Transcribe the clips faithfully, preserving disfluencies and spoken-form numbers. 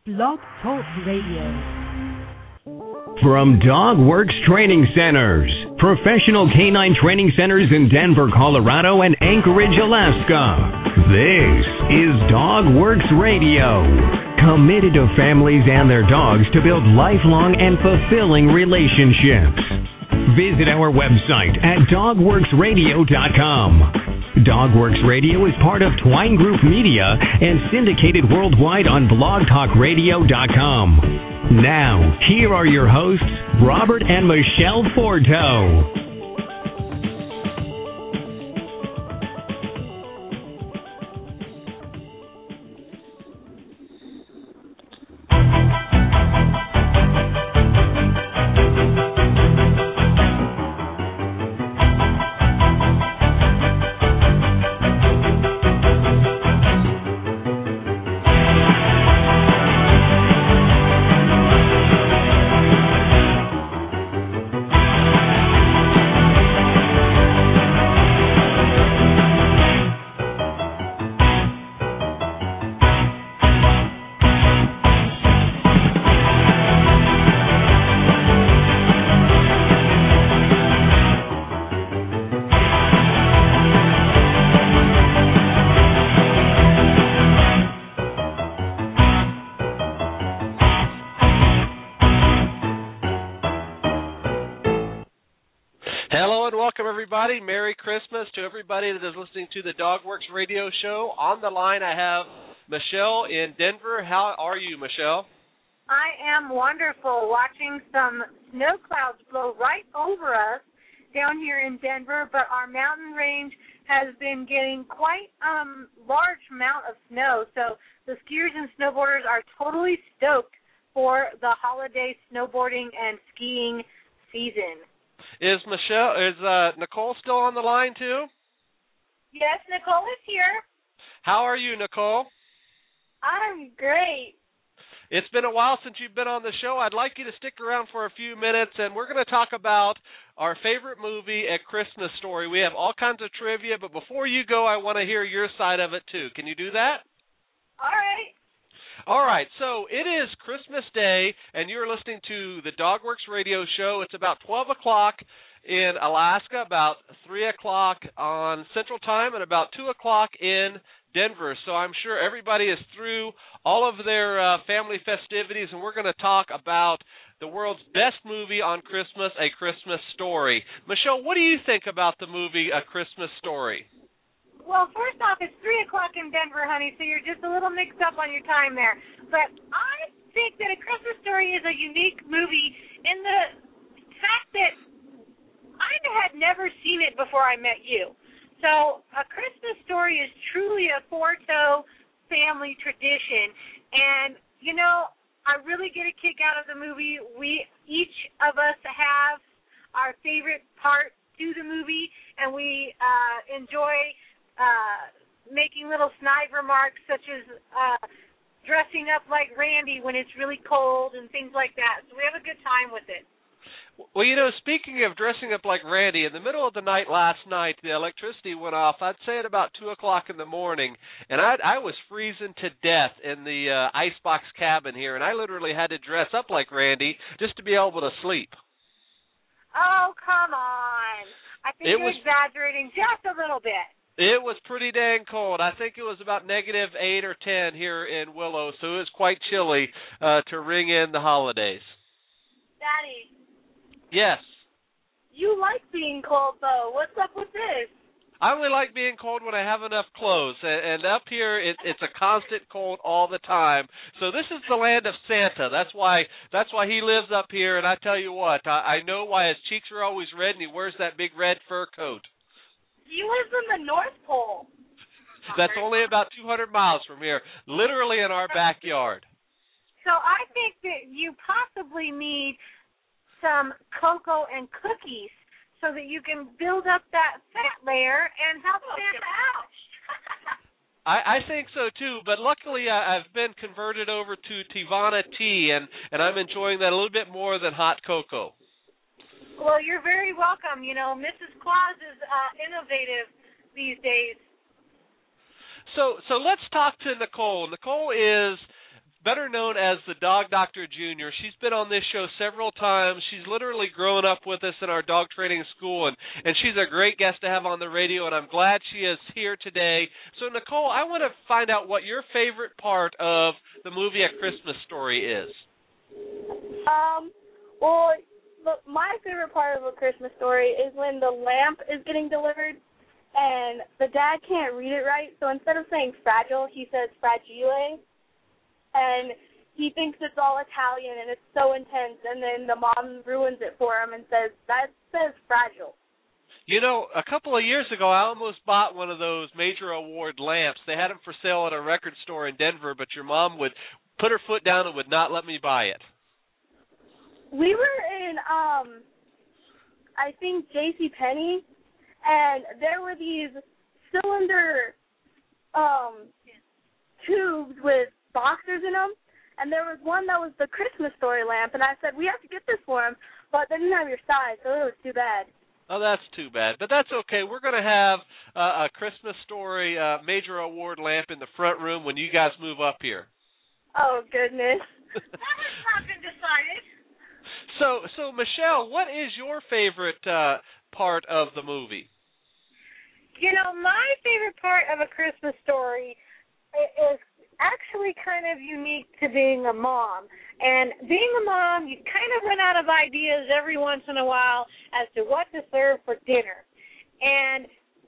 Blog Talk Radio. From DogWorks Training Centers, professional canine training centers in Denver, Colorado, and Anchorage, Alaska. This is DogWorks Radio, committed to families and their dogs to build lifelong and fulfilling relationships. Visit our website at dog works radio dot com. DogWorks Radio is part of Twine Group Media and syndicated worldwide on blog talk radio dot com. Now, here are your hosts, Robert and Michelle Forto. Everybody, Merry Christmas to everybody that is listening to the DogWorks Radio Show. On the line, I have Michelle in Denver. How are you, Michelle? I am wonderful, watching some snow clouds blow right over us down here in Denver, but our mountain range has been getting quite a um, large amount of snow, so the skiers and snowboarders are totally stoked for the holiday snowboarding and skiing season. Is Michelle, is uh, Nicole still on the line too? Yes, Nicole is here. How are you, Nicole? I'm great. It's been a while since you've been on the show. I'd like you to stick around for a few minutes, and we're going to talk about our favorite movie, A Christmas Story. We have all kinds of trivia, but before you go, I want to hear your side of it too. Can you do that? All right. All right, so it is Christmas Day, and you're listening to the DogWorks Radio Show. It's about twelve o'clock in Alaska, about three o'clock on Central Time, and about two o'clock in Denver. So I'm sure everybody is through all of their uh, family festivities, and we're going to talk about the world's best movie on Christmas, A Christmas Story. Michelle, what do you think about the movie A Christmas Story? Well, first off, it's three o'clock in Denver, honey, so you're just a little mixed up on your time there. But I think that A Christmas Story is a unique movie in the fact that I had never seen it before I met you. So A Christmas Story is truly a Forto family tradition. And, you know, I really get a kick out of the movie. We, each of us have our favorite part to the movie, and we uh, enjoy Uh, making little snide remarks such as uh, dressing up like Randy when it's really cold and things like that. So we have a good time with it. Well, you know, speaking of dressing up like Randy, in the middle of the night last night, the electricity went off, I'd say at about two o'clock in the morning, and I, I was freezing to death in the uh, icebox cabin here, and I literally had to dress up like Randy just to be able to sleep. Oh, come on. I think It you're was... exaggerating just a little bit. It was pretty dang cold. I think it was about negative eight or ten here in Willow, so it was quite chilly uh, to ring in the holidays. Daddy. Yes. You like being cold, though. What's up with this? I only like being cold when I have enough clothes, and, and up here it, it's a constant cold all the time. So this is the land of Santa. That's why that's why he lives up here, and I tell you what, I, I know why his cheeks are always red, and he wears that big red fur coat. He lives in the North Pole. That's only about two hundred miles from here, literally in our backyard. So I think that you possibly need some cocoa and cookies so that you can build up that fat layer and help Santa out. I, I think so, too, but luckily I, I've been converted over to Tivana tea, and, and I'm enjoying that a little bit more than hot cocoa. Well, you're very welcome. You know, Missus Claus is uh, innovative these days. So so let's talk to Nicole. Nicole is better known as the Dog Doctor Junior She's been on this show several times. She's literally grown up with us in our dog training school, and, and she's a great guest to have on the radio, and I'm glad she is here today. So, Nicole, I want to find out what your favorite part of the movie A Christmas Story is. Um, well, look, my favorite part of A Christmas Story is when the lamp is getting delivered, and the dad can't read it right, so instead of saying fragile, he says fragile. And he thinks it's all Italian, and it's so intense, and then the mom ruins it for him and says, that says fragile. You know, a couple of years ago, I almost bought one of those major award lamps. They had them for sale at a record store in Denver, but your mom would put her foot down and would not let me buy it. We were in, um, I think, JCPenney, and there were these cylinder um, tubes with boxers in them, and there was one that was the Christmas Story lamp, and I said, we have to get this for him, but they didn't have your size, so it was too bad. Oh, that's too bad, but that's okay. We're going to have uh, a Christmas Story uh, major award lamp in the front room when you guys move up here. Oh, goodness. That has not been decided. So, so Michelle, what is your favorite uh, part of the movie? You know, my favorite part of A Christmas Story is actually kind of unique to being a mom. And being a mom, you kind of run out of ideas every once in a while as to what to serve for dinner. And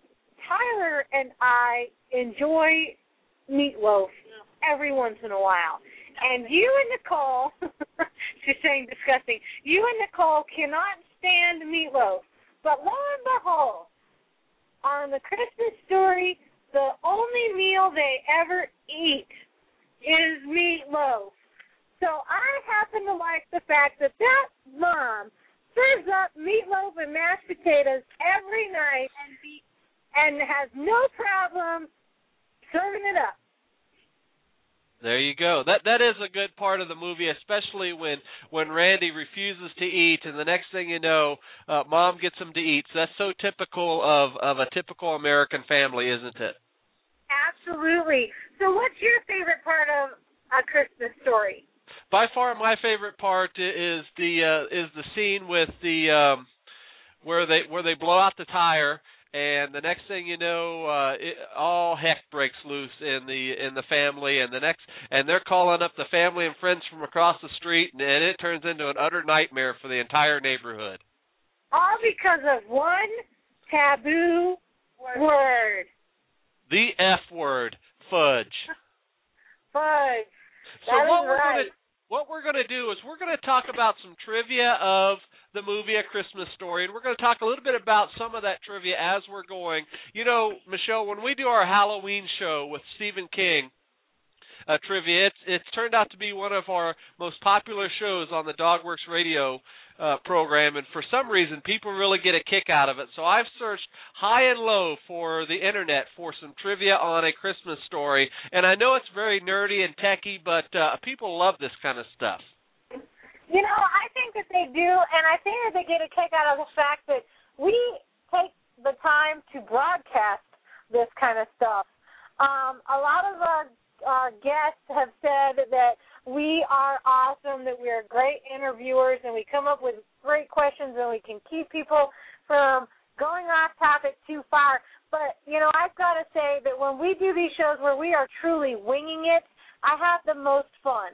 Tyler and I enjoy meatloaf every once in a while. And you and Nicole, she's saying disgusting, you and Nicole cannot stand meatloaf. But lo and behold, on The Christmas Story, the only meal they ever eat is meatloaf. So I happen to like the fact that that mom serves up meatloaf and mashed potatoes every night and, be, and has no problem serving it up. There you go. That that is a good part of the movie, especially when, when Randy refuses to eat, and the next thing you know, uh, Mom gets him to eat. So that's so typical of, of a typical American family, isn't it? Absolutely. So what's your favorite part of A Christmas Story? By far, my favorite part is the uh, is the scene with the um, where they where they blow out the tire. And the next thing you know, uh, it, all heck breaks loose in the in the family, and the next, and they're calling up the family and friends from across the street, and, and it turns into an utter nightmare for the entire neighborhood. All because of one taboo word. word. The F word, fudge. Fudge. So that what is we're right. gonna what we're gonna do is we're gonna talk about some trivia of the movie A Christmas Story, and we're going to talk a little bit about some of that trivia as we're going. You know, Michelle, when we do our Halloween show with Stephen King uh, trivia, it's, it's turned out to be one of our most popular shows on the DogWorks radio uh, program, and for some reason, people really get a kick out of it. So I've searched high and low for the Internet for some trivia on A Christmas Story, and I know it's very nerdy and techy, but uh, people love this kind of stuff. You know, I think that they do, and I think that they get a kick out of the fact that we take the time to broadcast this kind of stuff. Um, a lot of our, our guests have said that we are awesome, that we are great interviewers, and we come up with great questions, and we can keep people from going off topic too far. But, you know, I've got to say that when we do these shows where we are truly winging it, I have the most fun.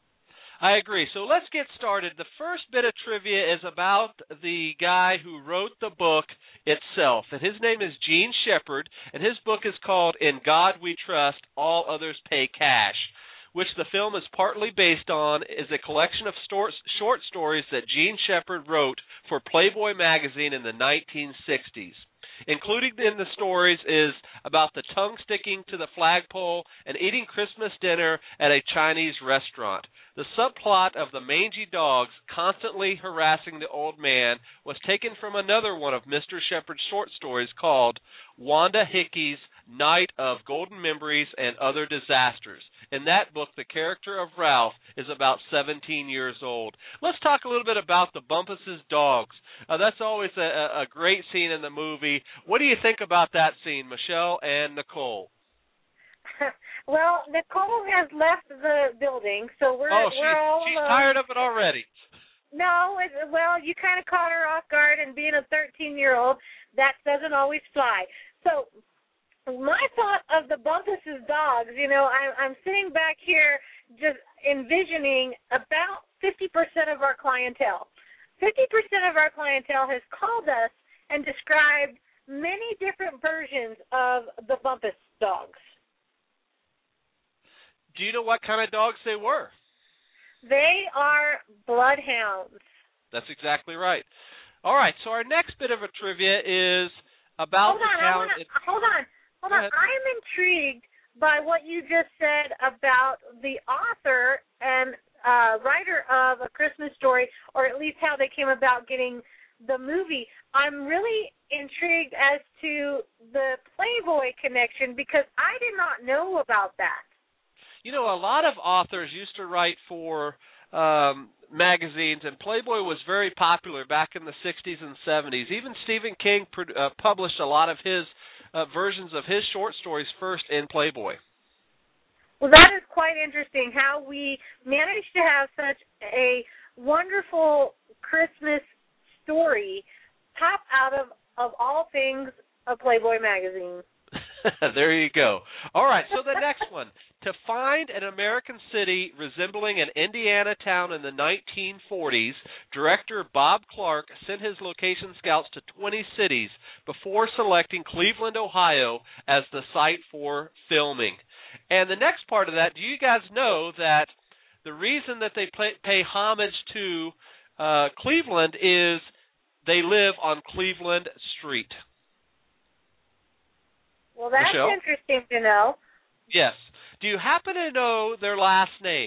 I agree. So let's get started. The first bit of trivia is about the guy who wrote the book itself, and his name is Gene Shepard, and his book is called In God We Trust, All Others Pay Cash, which the film is partly based on, is a collection of short stories that Gene Shepard wrote for Playboy magazine in the nineteen sixties. Included in the stories is about the tongue sticking to the flagpole and eating Christmas dinner at a Chinese restaurant. The subplot of the mangy dogs constantly harassing the old man was taken from another one of Mister Shepard's short stories called Wanda Hickey's Night of Golden Memories and Other Disasters. In that book, the character of Ralph is about seventeen years old. Let's talk a little bit about the Bumpus' dogs. Uh, that's always a, a great scene in the movie. What do you think about that scene, Michelle and Nicole? Well, Nicole has left the building, so we're oh, we're she's, all she's alone. tired of it already. No, it, well, you kind of caught her off guard, and being a thirteen-year-old, that doesn't always fly. So my thought of the Bumpus's dogs, you know, I, I'm sitting back here just envisioning about fifty percent of our clientele. fifty percent of our clientele has called us and described many different versions of the Bumpus dogs. Do you know what kind of dogs they were? They are bloodhounds. That's exactly right. All right, so our next bit of a trivia is about hold the on, town. I wanna, hold on, hold Go on. ahead. I'm intrigued by what you just said about the author and uh, writer of A Christmas Story, or at least how they came about getting the movie. I'm really intrigued as to the Playboy connection because I did not know about that. You know, a lot of authors used to write for um, magazines, and Playboy was very popular back in the sixties and seventies. Even Stephen King uh, published a lot of his uh, versions of his short stories first in Playboy. Well, that is quite interesting how we managed to have such a wonderful Christmas story pop out of, of all things, a Playboy magazine. There you go. All right, so the next one. To find an American city resembling an Indiana town in the nineteen forties, director Bob Clark sent his location scouts to twenty cities before selecting Cleveland, Ohio as the site for filming. And the next part of that, do you guys know that the reason that they pay, pay homage to uh, Cleveland is they live on Cleveland Street? Well, that's Michelle? interesting to know. Yes. Do you happen to know their last name?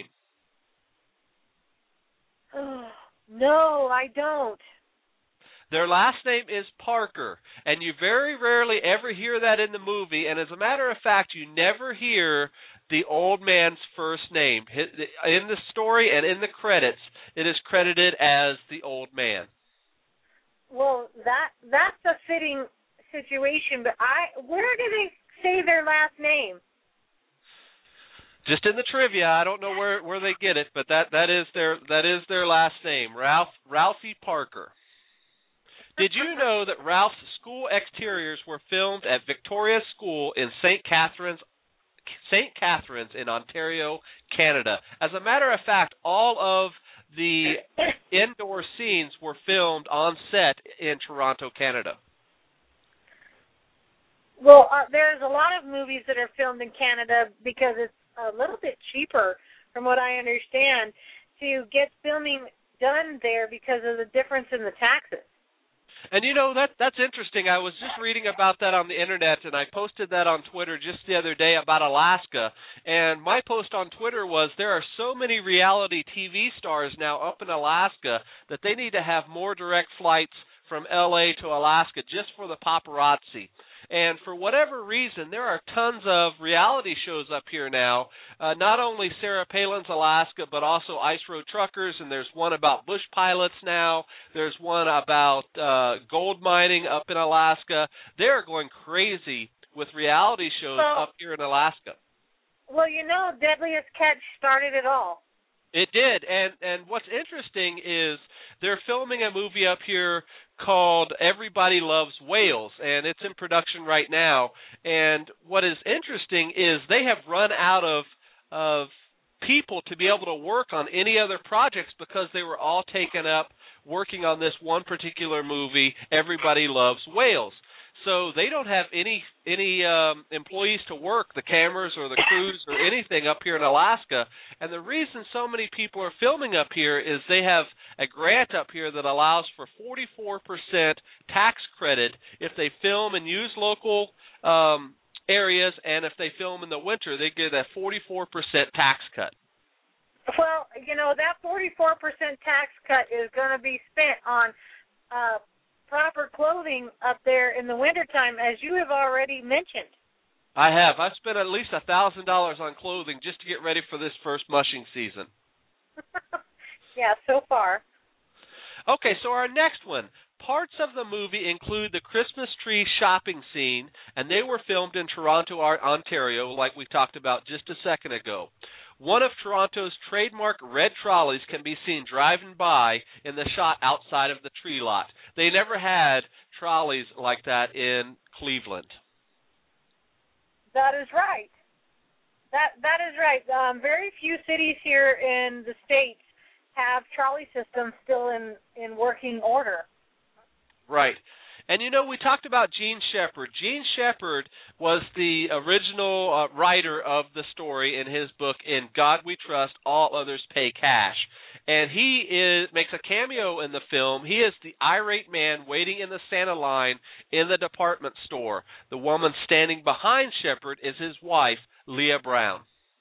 No, I don't. Their last name is Parker, and you very rarely ever hear that in the movie, and as a matter of fact, you never hear the old man's first name. In the story and in the credits, it is credited as the old man. Well, that that's a fitting situation, but I where do they say their last name? Just in the trivia, I don't know where, where they get it, but that, that is their that is their last name, Ralph Ralphie Parker. Did you know that Ralph's school exteriors were filmed at Victoria School in Saint Catharines, Saint Catharines in Ontario, Canada? As a matter of fact, all of the indoor scenes were filmed on set in Toronto, Canada. Well, uh, there's a lot of movies that are filmed in Canada because it's a little bit cheaper, from what I understand, to get filming done there because of the difference in the taxes. And, you know, that that's interesting. I was just reading about that on the Internet, and I posted that on Twitter just the other day about Alaska. And my post on Twitter was there are so many reality T V stars now up in Alaska that they need to have more direct flights from L A to Alaska just for the paparazzi. And for whatever reason, there are tons of reality shows up here now, uh, not only Sarah Palin's Alaska, but also Ice Road Truckers, and there's one about bush pilots now. There's one about uh, gold mining up in Alaska. They're going crazy with reality shows well, up here in Alaska. Well, you know, Deadliest Catch started it all. It did, and, and what's interesting is they're filming a movie up here called Everybody Loves Whales, and it's in production right now. And what is interesting is they have run out of of people to be able to work on any other projects because they were all taken up working on this one particular movie, Everybody Loves Whales. So they don't have any any um, employees to work, the cameras or the crews or anything up here in Alaska. And the reason so many people are filming up here is they have a grant up here that allows for forty-four percent tax credit if they film and use local um, areas, and if they film in the winter, they get a forty-four percent tax cut. Well, you know, that forty-four percent tax cut is going to be spent on uh, proper clothing up there in the wintertime, as you have already mentioned. I have. I've spent at least one thousand dollars on clothing just to get ready for this first mushing season. Yeah, so far. Okay, so our next one. Parts of the movie include the Christmas tree shopping scene, and they were filmed in Toronto, Ontario, like we talked about just a second ago. One of Toronto's trademark red trolleys can be seen driving by in the shot outside of the tree lot. They never had trolleys like that in Cleveland. That is right. That that is right. Um, very few cities here in the States have trolley systems still in, in working order. Right. And, you know, we talked about Gene Shepard. Gene Shepard was the original uh, writer of the story in his book, In God We Trust, All Others Pay Cash. And he is makes a cameo in the film. He is the irate man waiting in the Santa line in the department store. The woman standing behind Shepard is his wife, Leah Brown.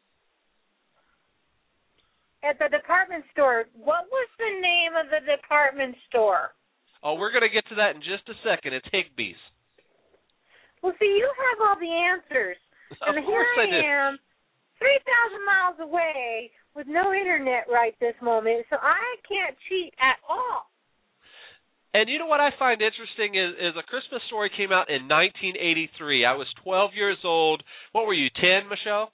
At the department store, what was the name of the department store? Oh, we're going to get to that in just a second. It's Higbee's. Well, see, you have all the answers. And of course here I do. I am, three thousand miles away with no internet right this moment, so I can't cheat at all. And you know what I find interesting is, is A Christmas Story came out in nineteen eighty-three. I was twelve years old. What were you, ten, Michelle?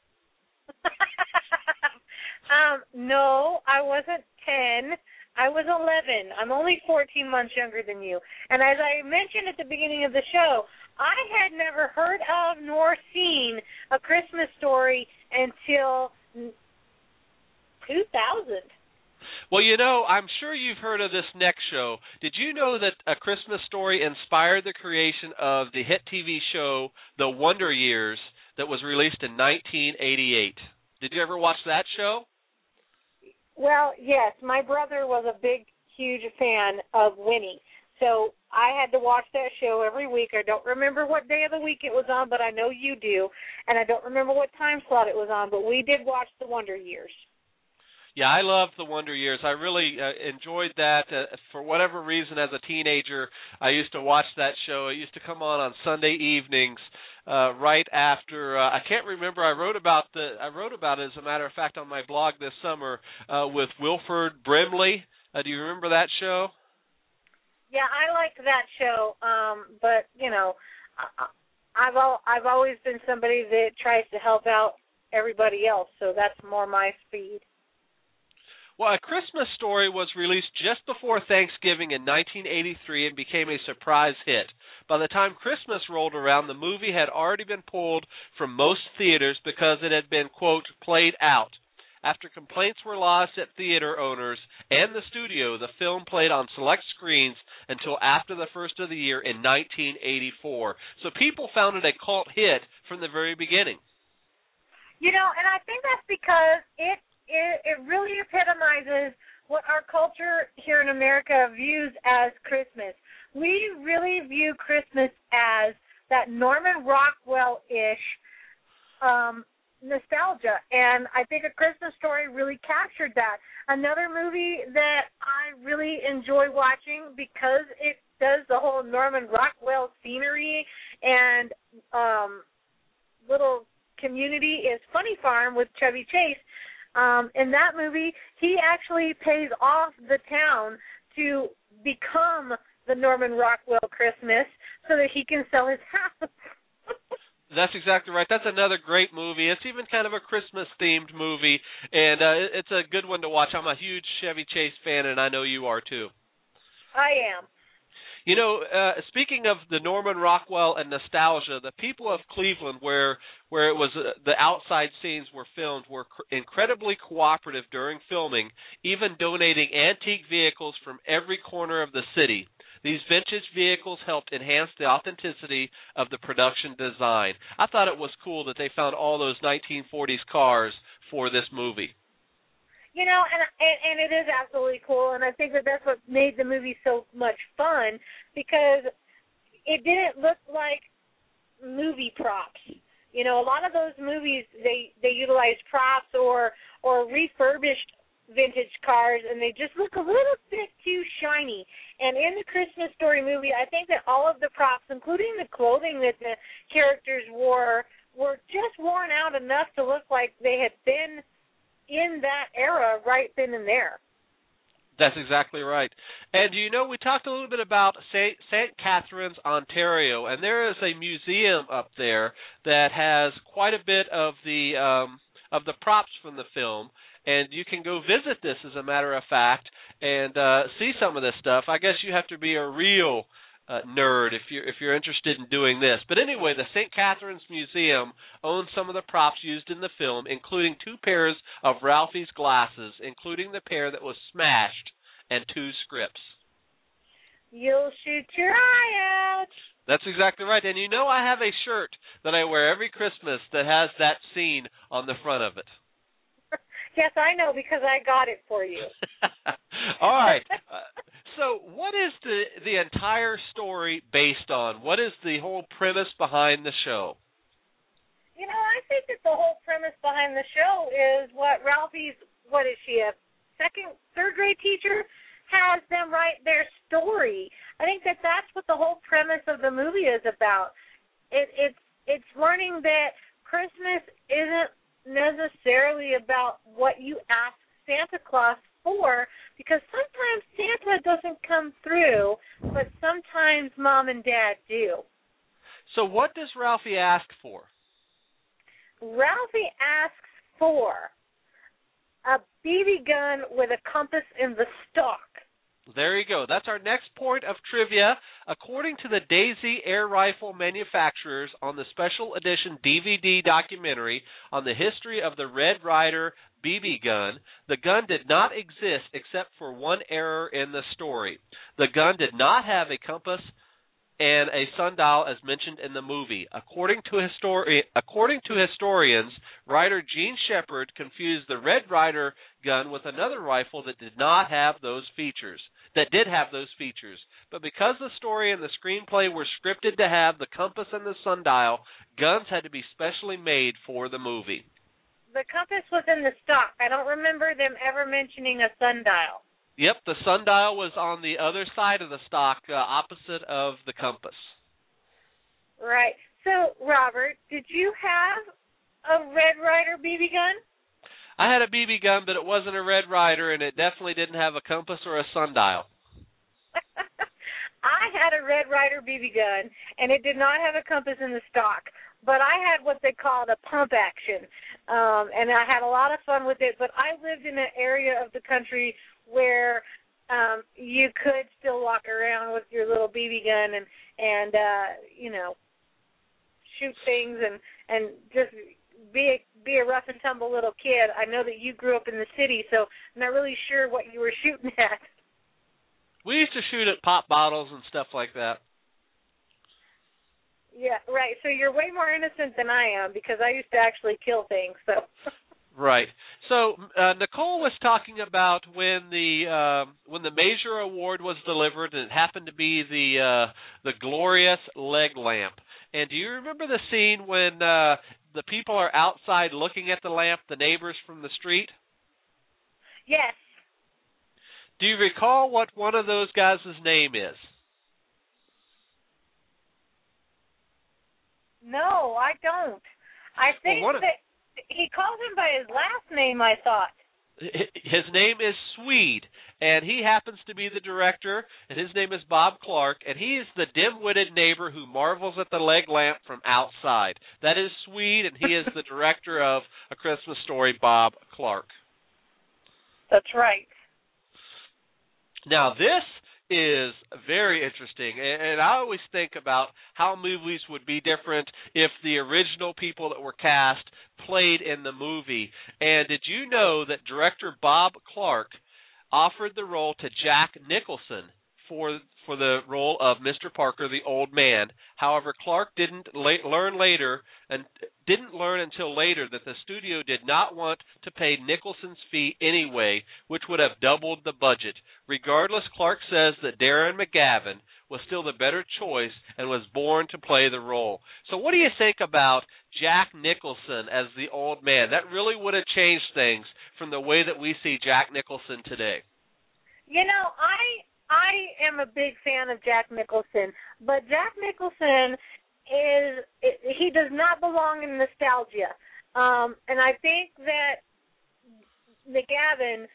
um, no, I wasn't ten. I was eleven. I'm only fourteen months younger than you. And as I mentioned at the beginning of the show, I had never heard of nor seen A Christmas Story until two thousand. Well, you know, I'm sure you've heard of this next show. Did you know that A Christmas Story inspired the creation of the hit T V show The Wonder Years that was released in nineteen eighty-eight? Did you ever watch that show? Well, yes. My brother was a big, huge fan of Winnie. So I had to watch that show every week. I don't remember what day of the week it was on, but I know you do. And I don't remember what time slot it was on, but we did watch The Wonder Years. Yeah, I loved The Wonder Years. I really uh, enjoyed that. Uh, for whatever reason, as a teenager, I used to watch that show. It used to come on on Sunday evenings, uh, right after. Uh, I can't remember. I wrote about the. I wrote about it, as a matter of fact, on my blog this summer uh, with Wilford Brimley. Uh, do you remember that show? Yeah, I liked that show, um, but you know, I, I've al- I've always been somebody that tries to help out everybody else, so that's more my speed. Well, A Christmas Story was released just before Thanksgiving in nineteen eighty-three and became a surprise hit. By the time Christmas rolled around, the movie had already been pulled from most theaters because it had been, quote, played out. After complaints were lodged at theater owners and the studio, the film played on select screens until after the first of the year in nineteen eighty-four. So people found it a cult hit from the very beginning. You know, and I think that's because it It, it really epitomizes what our culture here in America views as Christmas. We really view Christmas as that Norman Rockwell-ish um, nostalgia, and I think A Christmas Story really captured that. Another movie that I really enjoy watching because it does the whole Norman Rockwell scenery and um, little community is Funny Farm with Chevy Chase. Um, in that movie, he actually pays off the town to become the Norman Rockwell Christmas so that he can sell his house. That's exactly right. That's another great movie. It's even kind of a Christmas-themed movie, and uh, it's a good one to watch. I'm a huge Chevy Chase fan, and I know you are too. I am. You know, uh, speaking of the Norman Rockwell and nostalgia, the people of Cleveland, where where it was uh, the outside scenes were filmed, were cr- incredibly cooperative during filming, even donating antique vehicles from every corner of the city. These vintage vehicles helped enhance the authenticity of the production design. I thought it was cool that they found all those nineteen forties cars for this movie. You know, and, and and it is absolutely cool, and I think that that's what made the movie so much fun, because it didn't look like movie props. You know, a lot of those movies, they, they utilize props or or refurbished vintage cars, and they just look a little bit too shiny. And in the Christmas Story movie, I think that all of the props, including the clothing that the characters wore, were just worn out enough to look like they had been in that era right then and there. That's exactly right. And, you know, we talked a little bit about Saint Saint Catharines, Ontario, and there is a museum up there that has quite a bit of the um, of the props from the film, and you can go visit this, as a matter of fact, and uh, see some of this stuff. I guess you have to be a real uh, nerd if you're, if you're interested in doing this. But anyway, the Saint Catharines Museum owns some of the props used in the film, including two pairs of Ralphie's glasses, including the pair that was smashed, and two scripts. You'll shoot your eye out. That's exactly right. And you know, I have a shirt that I wear every Christmas that has that scene on the front of it. Yes, I know, because I got it for you. All right. Uh, so what is the, the entire story based on? What is the whole premise behind the show? You know, I think that the whole premise behind the show is what Ralphie's, what is she, a second, third grade teacher, has them write their story. I think that that's what the whole premise of the movie is about. It, it's it's learning that Christmas isn't necessarily about what you ask Santa Claus for, because sometimes Santa doesn't come through, but sometimes Mom and Dad do. So what does Ralphie ask for? Ralphie asks for a B B gun with a compass in the stock. There you go. That's our next point of trivia. According to the Daisy Air Rifle manufacturers on the special edition D V D documentary on the history of the Red Ryder B B gun, the gun did not exist except for one error in the story. The gun did not have a compass and a sundial as mentioned in the movie. According to histori- according to historians, writer Gene Shepard confused the Red Ryder gun with another rifle that did not have those features, that did have those features. But because the story and the screenplay were scripted to have the compass and the sundial, guns had to be specially made for the movie. The compass was in the stock. I don't remember them ever mentioning a sundial. Yep, the sundial was on the other side of the stock, uh, opposite of the compass. Right. So, Robert, did you have a Red Ryder B B gun? I had a B B gun, but it wasn't a Red Ryder, and it definitely didn't have a compass or a sundial. I had a Red Ryder B B gun, and it did not have a compass in the stock, but I had what they called a pump action, um, and I had a lot of fun with it, but I lived in an area of the country where um, you could still walk around with your little B B gun and, and uh, you know, shoot things and, and just be a, be a rough and tumble little kid. I know that you grew up in the city, so I'm not really sure what you were shooting at. We used to shoot at pop bottles and stuff like that. Yeah, right. So you're way more innocent than I am, because I used to actually kill things. So. Right. So uh, Nicole was talking about when the uh, when the Major Award was delivered, and it happened to be the uh, the glorious leg lamp. And do you remember the scene when uh, the people are outside looking at the lamp, the neighbors from the street? Yes. Do you recall what one of those guys' name is? No, I don't. I think well, that he calls him by his last name, I thought. His name is Swede, and he happens to be the director, and his name is Bob Clark, and he is the dim-witted neighbor who marvels at the leg lamp from outside. That is Swede, and he is the director of A Christmas Story, Bob Clark. That's right. Now, this is very interesting, and I always think about how movies would be different if the original people that were cast played in the movie. And did you know that director Bob Clark offered the role to Jack Nicholson for for the role of Mister Parker, the old man? However, Clark didn't la- learn later and didn't learn until later that the studio did not want to pay Nicholson's fee anyway, which would have doubled the budget. Regardless, Clark says that Darren McGavin was still the better choice and was born to play the role. So what do you think about Jack Nicholson as the old man? That really would have changed things from the way that we see Jack Nicholson today. You know, I I am a big fan of Jack Nicholson, but Jack Nicholson is he does not belong in nostalgia, um, and I think that McGavin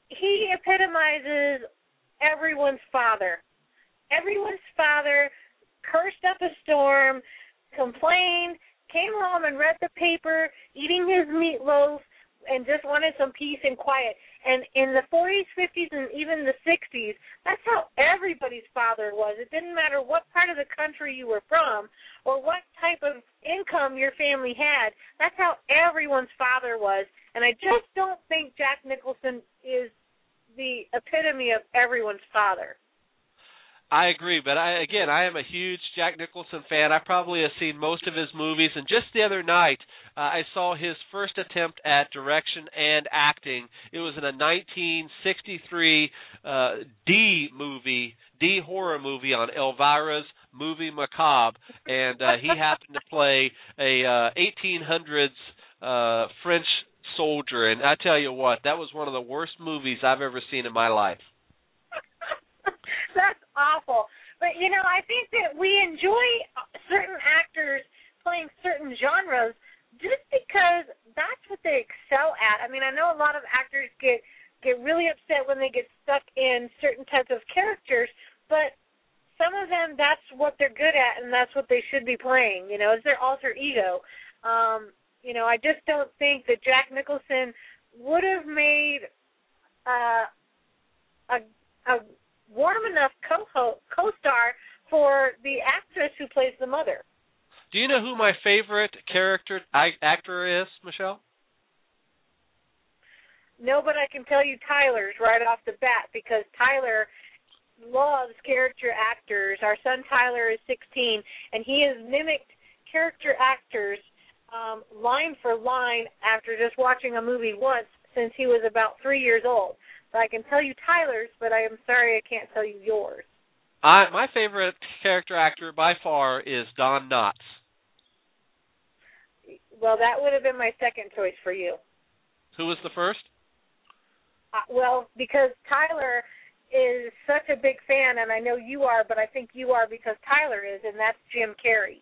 he epitomizes everyone's father. Everyone's father cursed up a storm, complained, came home and read the paper, eating his meatloaf, and just wanted some peace and quiet. And in the forties, fifties, and even the sixties, that's how everybody's father was. It didn't matter what part of the country you were from or what type of income your family had. That's how everyone's father was. And I just don't think Jack Nicholson is the epitome of everyone's father. I agree, but I, again, I am a huge Jack Nicholson fan. I probably have seen most of his movies, and just the other night, uh, I saw his first attempt at direction and acting. It was in a nineteen sixty-three uh, D movie, D horror movie on Elvira's Movie Macabre, and uh, he happened to play a uh, eighteen hundreds uh, French soldier, and I tell you what, that was one of the worst movies I've ever seen in my life. That's awful. But, you know, I think that we enjoy certain actors playing certain genres just because that's what they excel at. I mean, I know a lot of actors get, get really upset when they get stuck in certain types of characters, but some of them, that's what they're good at, and that's what they should be playing. You know, it's their alter ego. Um, you know, I just don't think that Jack Nicholson would have made uh, a a warm enough co- co-star for the actress who plays the mother. Do you know who my favorite character I- actor is, Michelle? No, but I can tell you Tyler's right off the bat because Tyler loves character actors. Our son Tyler is sixteen, and he has mimicked character actors um, line for line after just watching a movie once since he was about three years old. So I can tell you Tyler's, but I am sorry I can't tell you yours. I, my favorite character actor by far is Don Knotts. Well, that would have been my second choice for you. Who was the first? Uh, well, because Tyler is such a big fan, and I know you are, but I think you are because Tyler is, and that's Jim Carrey.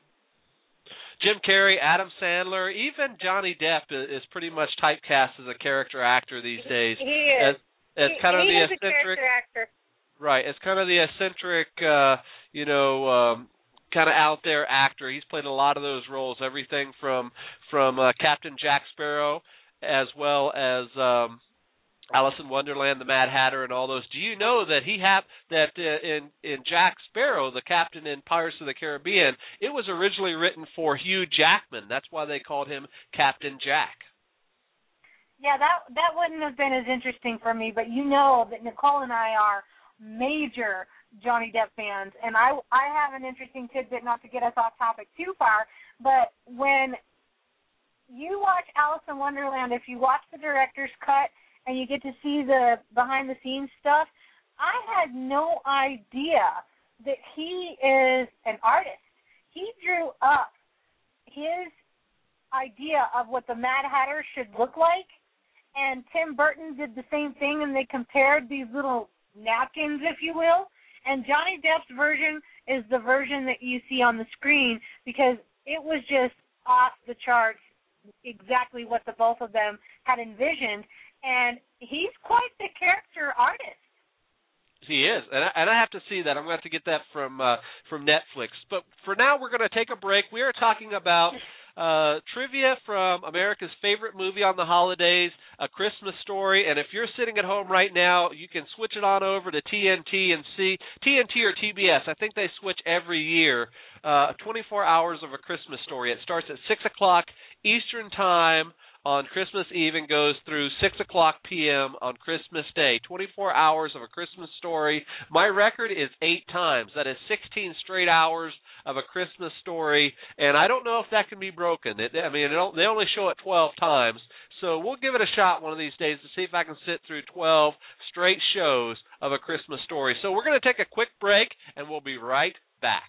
Jim Carrey, Adam Sandler, even Johnny Depp is, is pretty much typecast as a character actor these days. He is. As, as he, kind of he the is eccentric, a character actor. Right, as kind of the eccentric, uh, you know, um, kind of out there actor. He's played a lot of those roles, everything from from uh, Captain Jack Sparrow, as well as um, Alice in Wonderland, the Mad Hatter, and all those. Do you know that he had that uh, in in Jack Sparrow, the captain in Pirates of the Caribbean, it was originally written for Hugh Jackman. That's why they called him Captain Jack. Yeah, that that wouldn't have been as interesting for me, but you know that Nicole and I are major Johnny Depp fans, and I I have an interesting tidbit, not to get us off topic too far, but when you watch Alice in Wonderland, if you watch the director's cut and you get to see the behind-the-scenes stuff, I had no idea that he is an artist. He drew up his idea of what the Mad Hatter should look like, and Tim Burton did the same thing, and they compared these little napkins, if you will, and Johnny Depp's version is the version that you see on the screen because it was just off the charts, exactly what the both of them had envisioned, and he's quite the character artist. He is, and I, and I have to see that. I'm going to have to get that from uh, from Netflix. But for now, we're going to take a break. We are talking about uh, trivia from America's favorite movie on the holidays, A Christmas Story. And if you're sitting at home right now, you can switch it on over to T N T and see T N T or T B S. I think they switch every year. Uh, twenty-four hours of A Christmas Story. It starts at six o'clock Eastern Time on Christmas Eve and goes through six o'clock p.m. on Christmas Day. twenty-four hours of A Christmas Story. My record is eight times. That is sixteen straight hours of A Christmas Story, and I don't know if that can be broken. It, I mean, it don't, they only show it twelve times, so we'll give it a shot one of these days to see if I can sit through twelve straight shows of A Christmas Story. So we're going to take a quick break, and we'll be right back.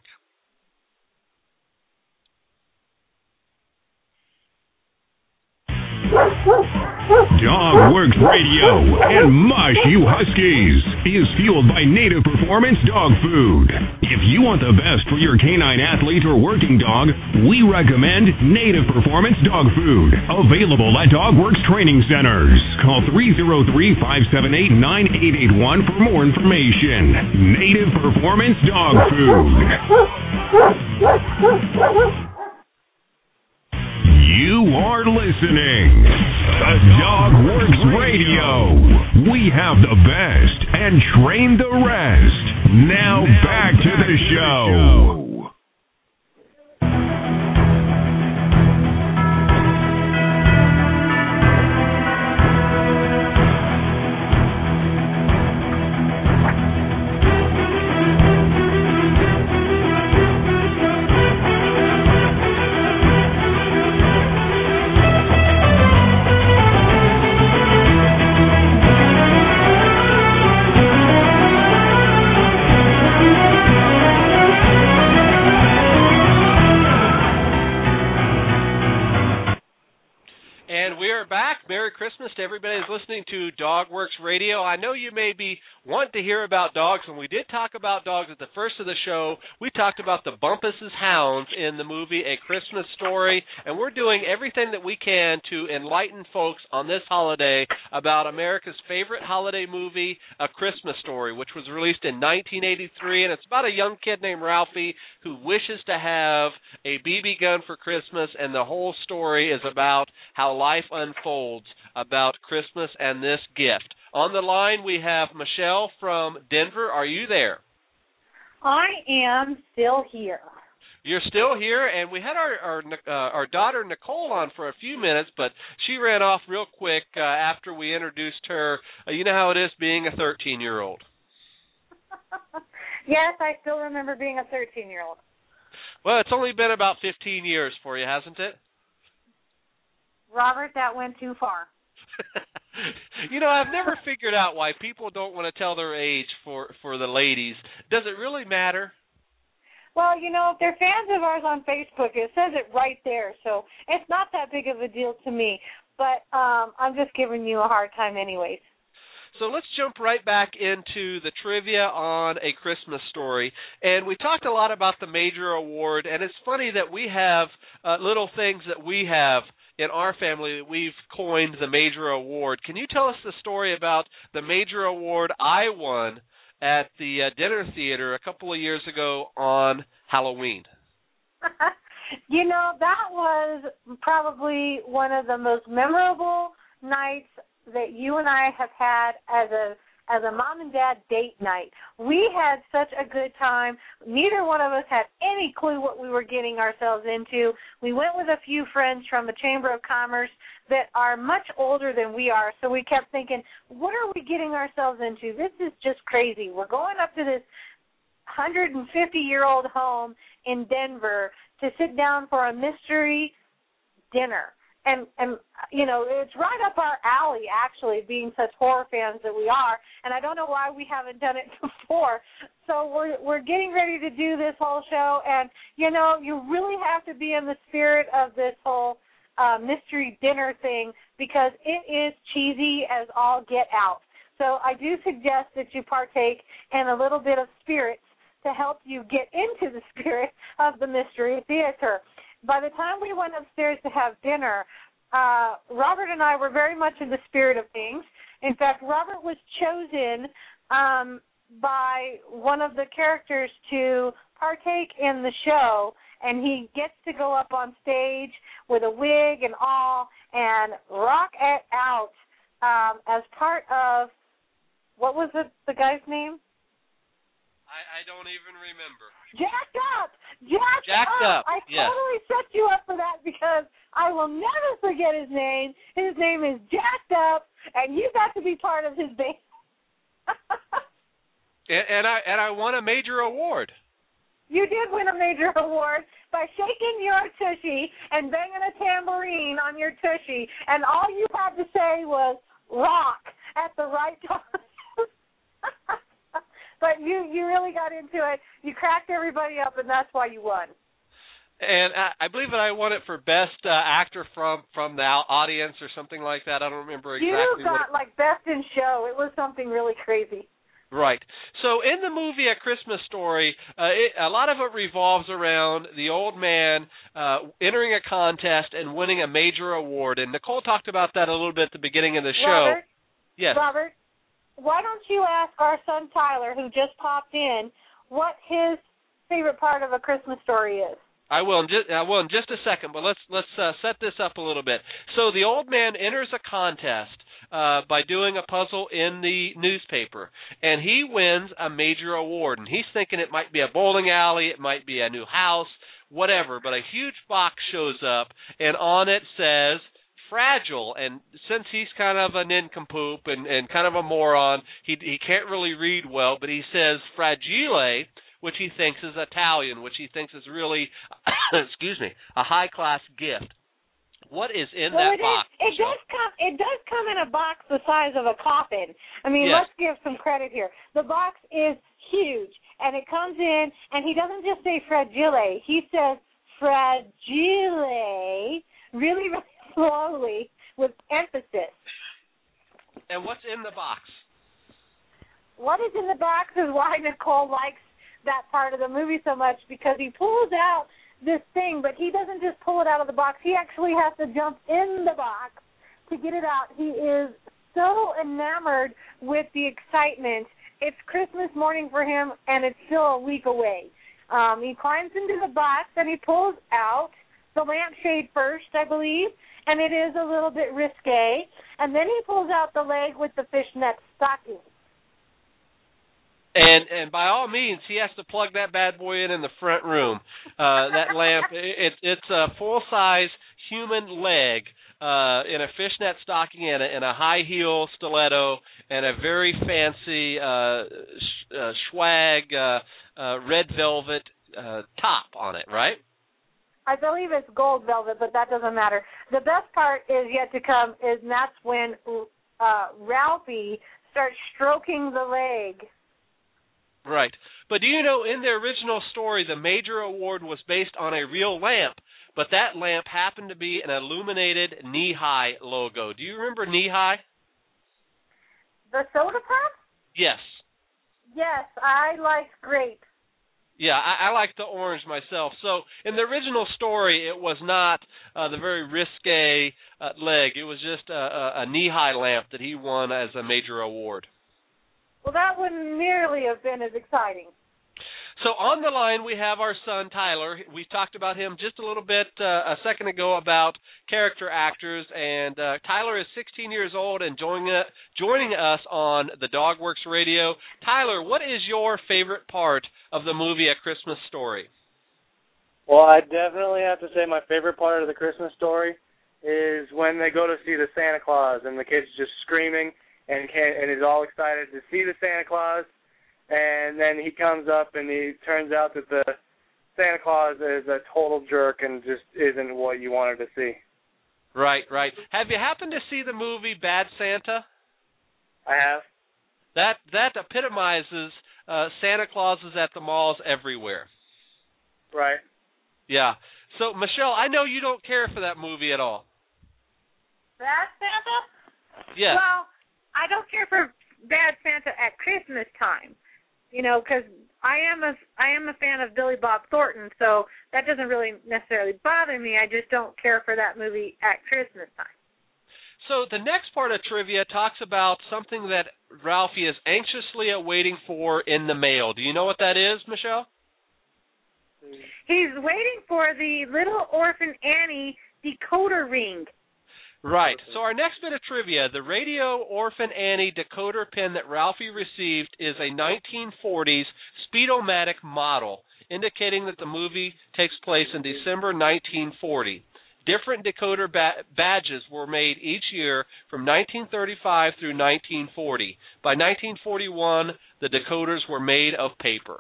Dog Works Radio and Mush You Huskies is fueled by Native Performance Dog Food. If you want the best for your canine athlete or working dog, we recommend Native Performance Dog Food. Available at Dog Works Training Centers. Call three oh three, five seven eight, nine eight eight one for more information. Native Performance Dog Food. You are listening to Dog Works Radio. We have the best and train the rest. Now back to the show. Merry Christmas to everybody who's listening to Dog Works Radio. I know you may be wanting to hear about dogs, and we did talk about dogs at the first of the show. We talked about the Bumpus's Hounds in the movie A Christmas Story, and we're doing everything that we can to enlighten folks on this holiday about America's favorite holiday movie, A Christmas Story, which was released in nineteen eighty-three, and it's about a young kid named Ralphie who wishes to have a B B gun for Christmas, and the whole story is about how life unfolds about Christmas and this gift. On the line, we have Michelle from Denver. Are you there? I am still here. You're still here, and we had our our, uh, our daughter Nicole on for a few minutes, but she ran off real quick uh, after we introduced her. Uh, you know how it is being a thirteen-year-old. Yes, I still remember being a thirteen-year-old. Well, it's only been about fifteen years for you, hasn't it? Robert, that went too far. You know, I've never figured out why people don't want to tell their age for, for the ladies. Does it really matter? Well, you know, if they're fans of ours on Facebook, it says it right there, so it's not that big of a deal to me. But um, I'm just giving you a hard time anyways. So let's jump right back into the trivia on A Christmas Story. And we talked a lot about the Major Award, and it's funny that we have uh, little things that we have in our family that we've coined the Major Award. Can you tell us the story about the Major Award I won at the uh, dinner theater a couple of years ago on Halloween? You know, that was probably one of the most memorable nights that you and I have had as a as a mom and dad date night. We had such a good time. Neither one of us had any clue what we were getting ourselves into. We went with a few friends from the Chamber of Commerce that are much older than we are, so we kept thinking, what are we getting ourselves into? This is just crazy. We're going up to this one hundred fifty-year-old home in Denver to sit down for a mystery dinner. And, and you know, it's right up our alley, actually, being such horror fans that we are. And I don't know why we haven't done it before. So we're we're getting ready to do this whole show. And, you know, you really have to be in the spirit of this whole uh, mystery dinner thing because it is cheesy as all get out. So I do suggest that you partake in a little bit of spirits to help you get into the spirit of the Mystery Theater. By the time we went upstairs to have dinner, uh, Robert and I were very much in the spirit of things. In fact, Robert was chosen um, by one of the characters to partake in the show, and he gets to go up on stage with a wig and all and rock it out um, as part of, what was it, the guy's name? I, I don't even remember. Jacked Up! Jacked, Jacked Up! Up. I yes. totally set you up for that because I will never forget his name. His name is Jacked Up, and you got to be part of his band. and, and I and I won a major award. You did win a major award by shaking your tushy and banging a tambourine on your tushy, and all you had to say was rock at the right time. But you, you really got into it. You cracked everybody up, and that's why you won. And I, I believe that I won it for best uh, actor from from the audience or something like that. I don't remember exactly. You got what it, like best in show. It was something really crazy. Right. So in the movie A Christmas Story, uh, it, a lot of it revolves around the old man uh, entering a contest and winning a major award. And Nicole talked about that a little bit at the beginning of the show. Robert, yes. Robert, why don't you ask our son Tyler, who just popped in, what his favorite part of A Christmas Story is? I will in just, I will in just a second, but let's let's uh, set this up a little bit. So the old man enters a contest uh, by doing a puzzle in the newspaper, and he wins a major award. And he's thinking it might be a bowling alley, it might be a new house, whatever. But a huge box shows up, and on it says Fragile. And since he's kind of a nincompoop and, and kind of a moron, he he can't really read well, but he says Fragile, which he thinks is Italian, which he thinks is really, excuse me, a high-class gift. What is in well, that it box? Is, it does come. It does come in a box the size of a coffin. I mean, yes. Let's give some credit here. The box is huge, and it comes in, and he doesn't just say fragile. He says fragile, really, really slowly with emphasis. And what's in the box? What is in the box is why Nicole likes that part of the movie so much, because he pulls out this thing, but he doesn't just pull it out of the box. He actually has to jump in the box to get it out. He is so enamored with the excitement. It's Christmas morning for him, and it's still a week away. Um, he climbs into the box, and he pulls out the lampshade first, I believe, and it is a little bit risque. And then he pulls out the leg with the fishnet stocking. And and by all means, he has to plug that bad boy in in the front room. Uh, that lamp, it, it's a full-size human leg uh, in a fishnet stocking and a, and a high-heel stiletto and a very fancy uh, sh- uh, swag uh, uh, red velvet uh, top on it, right? I believe it's gold velvet, but that doesn't matter. The best part is yet to come, is and that's when uh, Ralphie starts stroking the leg. Right. But do you know, in the original story, the major award was based on a real lamp, but that lamp happened to be an illuminated knee-high logo. Do you remember knee-high? The soda pop? Yes. Yes, I like grape. Yeah, I, I like the orange myself. So in the original story, it was not uh, the very risque uh, leg. It was just a, a, a knee-high lamp that he won as a major award. Well, that wouldn't nearly have been as exciting. So on the line, we have our son, Tyler. We talked about him just a little bit uh, a second ago about character actors, and uh, Tyler is sixteen years old and joining, uh, joining us on the Dogworks Radio. Tyler, what is your favorite part of the movie A Christmas Story? Well, I definitely have to say my favorite part of the Christmas Story is when they go to see the Santa Claus and the kid's just screaming and can, and is all excited to see the Santa Claus, and then he comes up and he turns out that the Santa Claus is a total jerk and just isn't what you wanted to see. Right, right. Have you happened to see the movie Bad Santa? I have. That that epitomizes uh, Santa Clauses at the malls everywhere. Right. Yeah. So, Michelle, I know you don't care for that movie at all. Bad Santa? Yes. Well, I don't care for Bad Santa at Christmas time, you know, because I am a I am a fan of Billy Bob Thornton, so that doesn't really necessarily bother me. I just don't care for that movie at Christmas time. So the next part of trivia talks about something that Ralphie is anxiously awaiting for in the mail. Do you know what that is, Michelle? He's waiting for the Little Orphan Annie decoder ring. Right. So our next bit of trivia, the Radio Orphan Annie decoder pin that Ralphie received is a nineteen forties Speedomatic model, indicating that the movie takes place in December nineteen forty. Different decoder ba- badges were made each year from nineteen thirty-five through nineteen forty. By nineteen forty-one, the decoders were made of paper.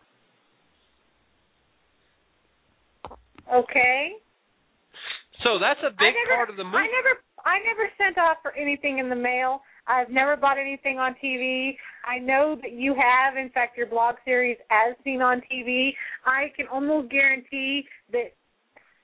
Okay. So that's a big never, part of the movie. I never I never sent off for anything in the mail. I've never bought anything on T V. I know that you have, in fact, your blog series as seen on T V. I can almost guarantee that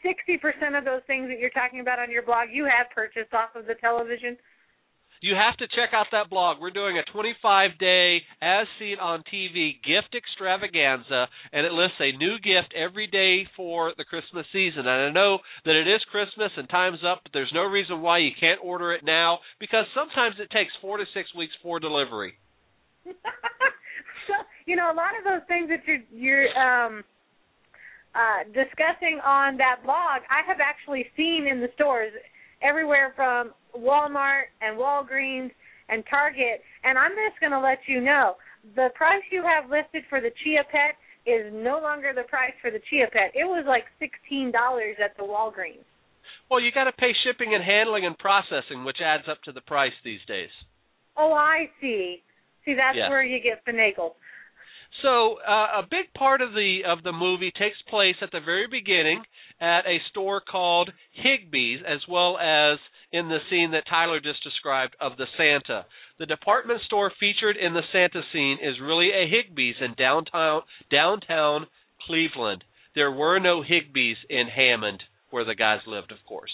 sixty percent of those things that you're talking about on your blog you have purchased off of the television? You have to check out that blog. We're doing a twenty-five day as seen on T V gift extravaganza, and it lists a new gift every day for the Christmas season. And I know that it is Christmas and time's up, but there's no reason why you can't order it now, because sometimes it takes four to six weeks for delivery. So, you know, a lot of those things that you're, you're um, uh, discussing on that blog, I have actually seen in the stores everywhere from Walmart and Walgreens and Target, and I'm just going to let you know, the price you have listed for the Chia Pet is no longer the price for the Chia Pet. It was like sixteen dollars at the Walgreens. Well, you got to pay shipping and handling and processing, which adds up to the price these days. Oh, I see. See, that's yeah. where you get finagled. So uh, a big part of the of the movie takes place at the very beginning at a store called Higbee's, as well as in the scene that Tyler just described of the Santa. The department store featured in the Santa scene is really a Higbee's in downtown downtown Cleveland. There were no Higbee's in Hammond, where the guys lived, of course.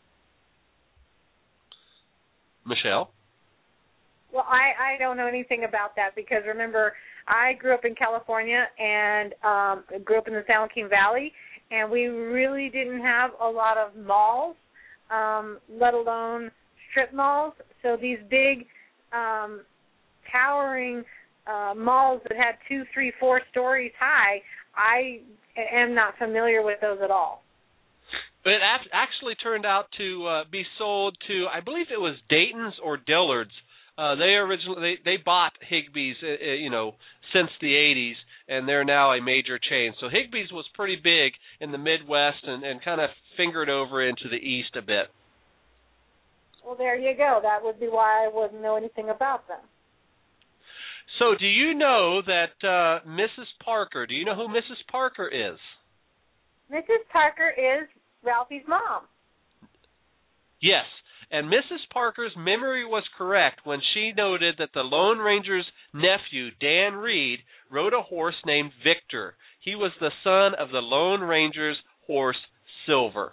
Michelle? Well, I, I don't know anything about that because, remember, I grew up in California and um, grew up in the San Joaquin Valley, and we really didn't have a lot of malls, um, let alone strip malls. So these big, um, towering uh, malls that had two, three, four stories high, I am not familiar with those at all. But it actually turned out to uh, be sold to, I believe it was Dayton's or Dillard's. Uh, they originally they, they bought Higbee's, uh, you know, since the eighties, and they're now a major chain. So Higbee's was pretty big in the Midwest and, and kind of fingered over into the East a bit. Well, there you go. That would be why I wouldn't know anything about them. So do you know that uh, Missus Parker, do you know who Missus Parker is? Missus Parker is Ralphie's mom. Yes. And Missus Parker's memory was correct when she noted that the Lone Ranger's nephew, Dan Reed, rode a horse named Victor. He was the son of the Lone Ranger's horse, Silver.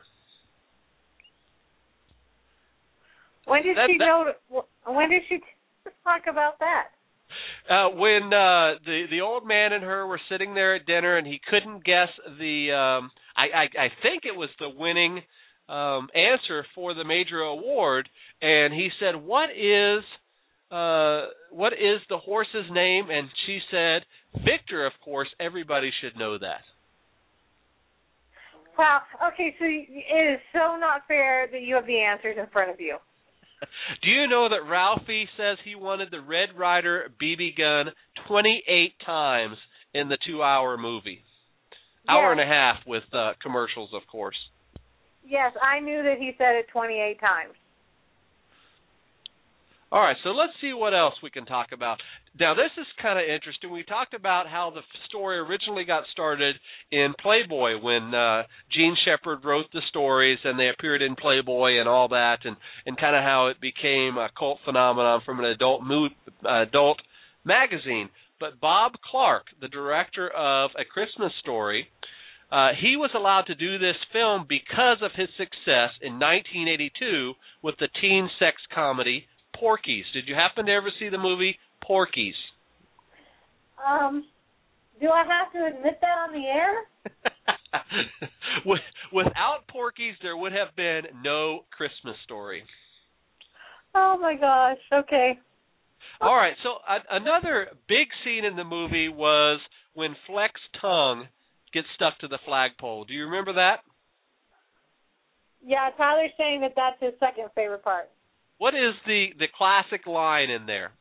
When did that, she that, know? When did she talk about that? Uh, when uh, the the old man and her were sitting there at dinner, and he couldn't guess the. Um, I, I I think it was the winning. Um, answer for the major award, and he said, "What is, uh, what is the horse's name?" And she said, "Victor." Of course, everybody should know that. Wow. Okay, so it is so not fair that you have the answers in front of you. Do you know that Ralphie says he wanted the Red Ryder B B gun twenty-eight times in the two-hour movie, yes. Hour and a half with uh, commercials, of course. Yes, I knew that he said it twenty-eight times. All right, so let's see what else we can talk about. Now, this is kind of interesting. We talked about how the story originally got started in Playboy when uh, Gene Shepard wrote the stories and they appeared in Playboy and all that, and, and kind of how it became a cult phenomenon from an adult mood, uh, adult magazine. But Bob Clark, the director of A Christmas Story, Uh, he was allowed to do this film because of his success in nineteen eighty-two with the teen sex comedy Porky's. Did you happen to ever see the movie Porky's? Um, do I have to admit that on the air? With, without Porky's, there would have been no Christmas Story. Oh, my gosh. Okay. All right, so uh, another big scene in the movie was when Fleck's tongue gets stuck to the flagpole. Do you remember that? Yeah, Tyler's saying that that's his second favorite part. What is the, the classic line in there?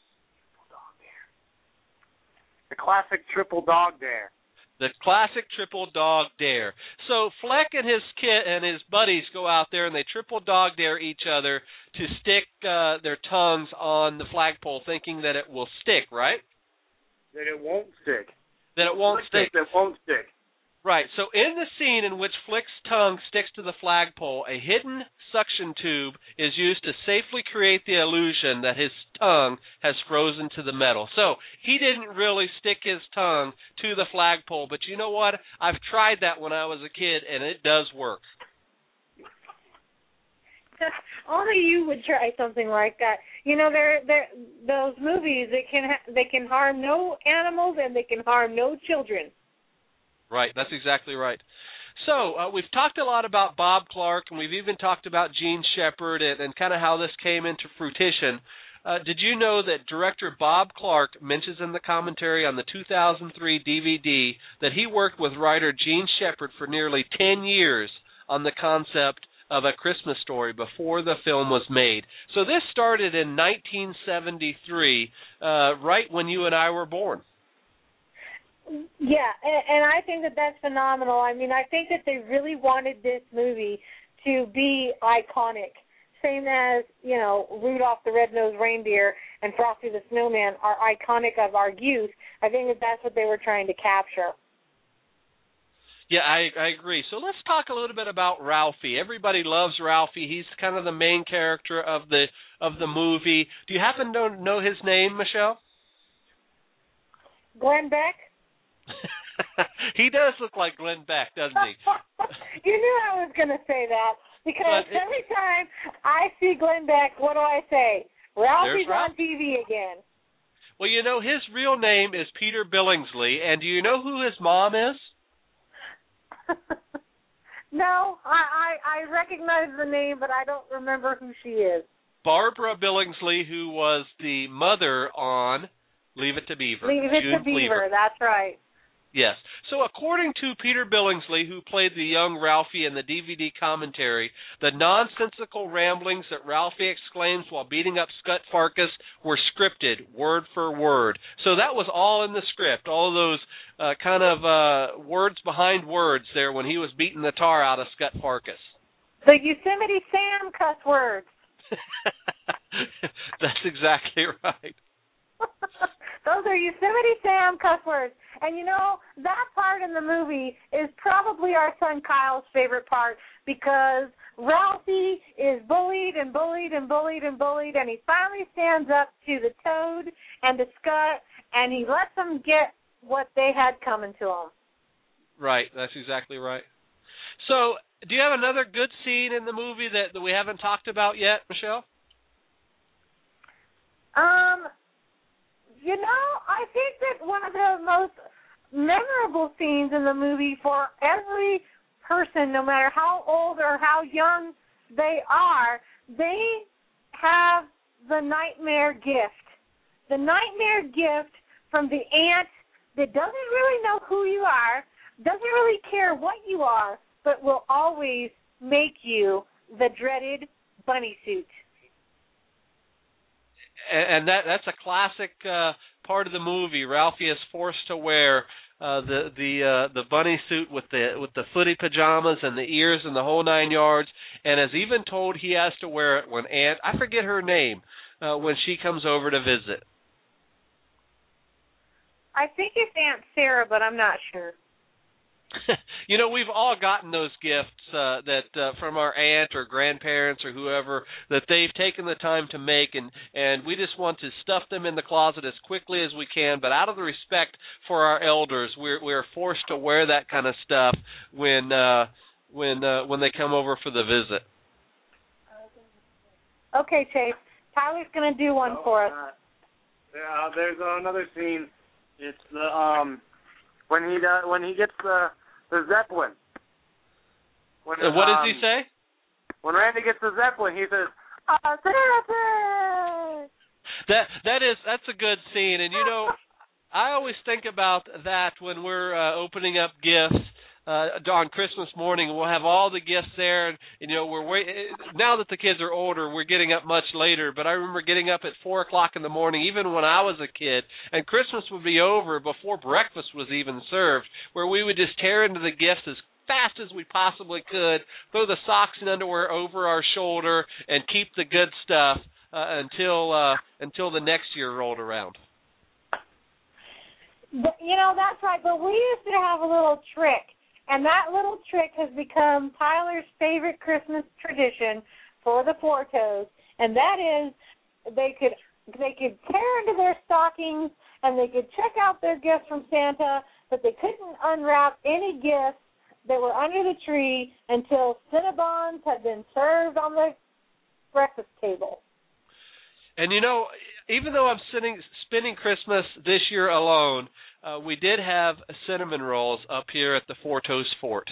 The classic triple dog dare. The classic triple dog dare. So Fleck and his kid and his buddies go out there and they triple dog dare each other to stick uh, their tongues on the flagpole, thinking that it will stick, right? That it won't stick. That it won't stick. That won't stick. Right. So in the scene in which Flick's tongue sticks to the flagpole, a hidden suction tube is used to safely create the illusion that his tongue has frozen to the metal. So he didn't really stick his tongue to the flagpole, but you know what? I've tried that when I was a kid, and it does work. Only you would try something like that. You know, there, there, those movies that can ha- they can harm no animals and they can harm no children. Right, that's exactly right. So uh, we've talked a lot about Bob Clark, and we've even talked about Gene Shepard and, and kind of how this came into fruition. Uh, did you know that director Bob Clark mentions in the commentary on the two thousand three D V D that he worked with writer Gene Shepard for nearly ten years on the concept of A Christmas Story before the film was made? So this started in nineteen seventy-three, uh, right when you and I were born. Yeah, and, and I think that that's phenomenal. I mean, I think that they really wanted this movie to be iconic, same as, you know, Rudolph the Red-Nosed Reindeer and Frosty the Snowman are iconic of our youth. I think that that's what they were trying to capture. Yeah, I, I agree. So let's talk a little bit about Ralphie. Everybody loves Ralphie. He's kind of the main character of the of the movie. Do you happen to know his name, Michelle? Glenn Beck? He does look like Glenn Beck, doesn't he? You knew I was going to say that, because it, every time I see Glenn Beck, what do I say? Ralphie's Ralph. on T V again. Well, you know, his real name is Peter Billingsley, and do you know who his mom is? No, I, I, I recognize the name, but I don't remember who she is. Barbara Billingsley, who was the mother on Leave It to Beaver. Leave It June to Beaver, Cleaver. that's right. Yes. So according to Peter Billingsley, who played the young Ralphie in the D V D commentary, the nonsensical ramblings that Ralphie exclaims while beating up Scut Farkus were scripted, word for word. So that was all in the script, all of those uh, kind of uh, words behind words there when he was beating the tar out of Scut Farkus. The Yosemite Sam cuss words. That's exactly right. Those are Yosemite Sam cuss words. And, you know, that part in the movie is probably our son Kyle's favorite part, because Ralphie is bullied and bullied and bullied and bullied, and he finally stands up to the Toad and the Scut, and he lets them get what they had coming to them. Right, that's exactly right. So, do you have another good scene in the movie that, that we haven't talked about yet, Michelle? Um... You know, I think that one of the most memorable scenes in the movie for every person, no matter how old or how young they are, they have the nightmare gift. The nightmare gift from the aunt that doesn't really know who you are, doesn't really care what you are, but will always make you the dreaded bunny suit. And that that's a classic uh, part of the movie. Ralphie is forced to wear uh, the the uh, the bunny suit with the with the footy pajamas and the ears and the whole nine yards, and is even told he has to wear it when Aunt, I forget her name, uh, when she comes over to visit. I think it's Aunt Sarah, but I'm not sure. You know, we've all gotten those gifts uh, that uh, from our aunt or grandparents or whoever that they've taken the time to make, and, and we just want to stuff them in the closet as quickly as we can. But out of the respect for our elders, we're we're forced to wear that kind of stuff when uh, when uh, when they come over for the visit. Okay, Chase. Tyler's going to do one oh, for us. Uh, yeah, there's another scene. It's the um when he does, when he gets the the Zeppelin. When, uh, what um, does he say? When Randy gets the Zeppelin, he says, "Ah, Zeppelin!" That that is that's a good scene, and you know, I always think about that when we're uh, opening up gifts. Uh, on Christmas morning, we'll have all the gifts there, and you know we're wait- now that the kids are older, we're getting up much later. But I remember getting up at four o'clock in the morning, even when I was a kid, and Christmas would be over before breakfast was even served, where we would just tear into the gifts as fast as we possibly could, throw the socks and underwear over our shoulder, and keep the good stuff uh, until uh, until the next year rolled around. But, you know, that's right. But we used to have a little trick. And that little trick has become Tyler's favorite Christmas tradition for the Fortos, and that is they could they could tear into their stockings and they could check out their gifts from Santa, but they couldn't unwrap any gifts that were under the tree until Cinnabons had been served on the breakfast table. And, you know, even though I'm sitting, spending Christmas this year alone, uh, we did have cinnamon rolls up here at the Fortos Fort.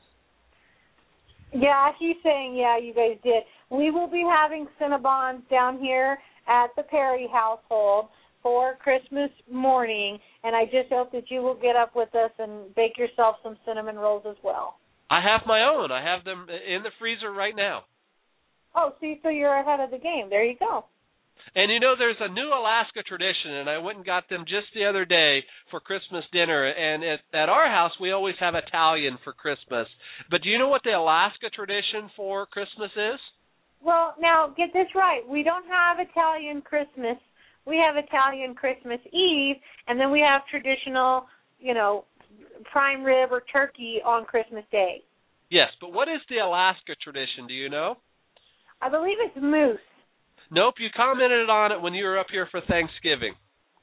Yeah, he's saying, yeah, you guys did. We will be having Cinnabons down here at the Perry household for Christmas morning, and I just hope that you will get up with us and bake yourself some cinnamon rolls as well. I have my own. I have them in the freezer right now. Oh, see, so you're ahead of the game. There you go. And, you know, there's a new Alaska tradition, and I went and got them just the other day for Christmas dinner. And at, at our house, we always have Italian for Christmas. But do you know what the Alaska tradition for Christmas is? Well, now, get this right. We don't have Italian Christmas. We have Italian Christmas Eve, and then we have traditional, you know, prime rib or turkey on Christmas Day. Yes, but what is the Alaska tradition? Do you know? I believe it's moose. Nope, you commented on it when you were up here for Thanksgiving.